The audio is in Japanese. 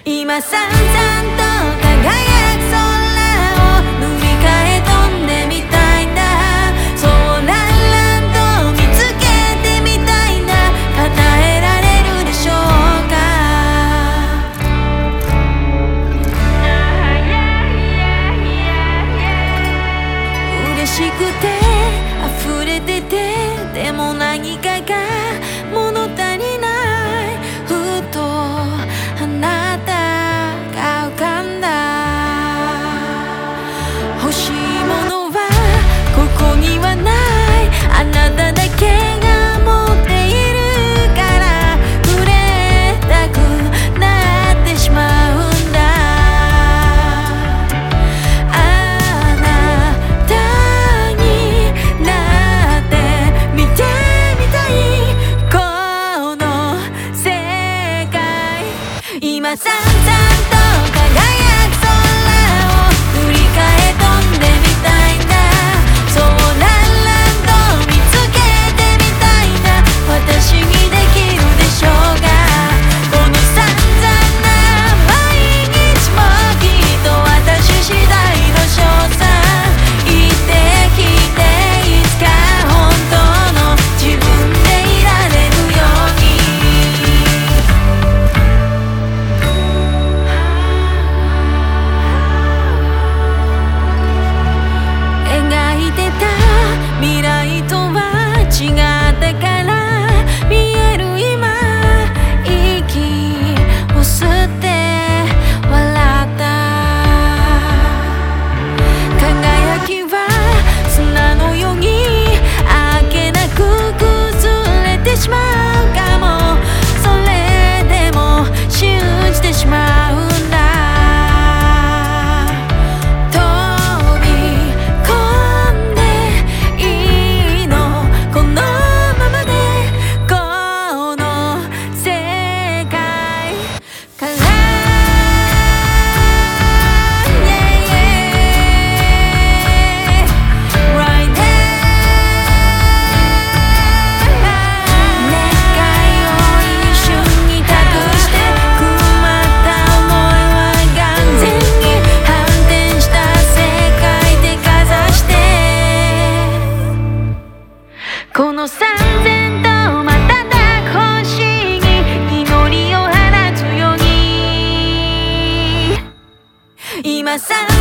今さんさんと輝く空を塗り替え飛んでみたいな、そうランランと見つけてみたいな、叶えられるでしょうか。嬉しくて溢れてて、でも何かが物足りない。ふとあなたが浮かんだ。欲しいものはここにはない。あなただけが持っているから触れたくなってしまうんだ。あなたになって見てみたい、この世界。今さんさんと輝く空を塗り替え飛んでみたいな、そうランランと見つけてみたいな、私にできるでしょうか。この散々な毎日もきっと私次第の勝算。言ってきていつか本当の自分でいられるように。描いてた未来とは違ったから見える今、息を吸って笑った。輝きは砂のようにあっけなく崩れてしまうかも。それでも信じてしまうんだ。飛び込んでいいのこのままで、この世界から。Right there 願いを一瞬に託してくまった想いは眼前に反転した世界でかざして、この三千と瞬く星に祈りを放つように。今さら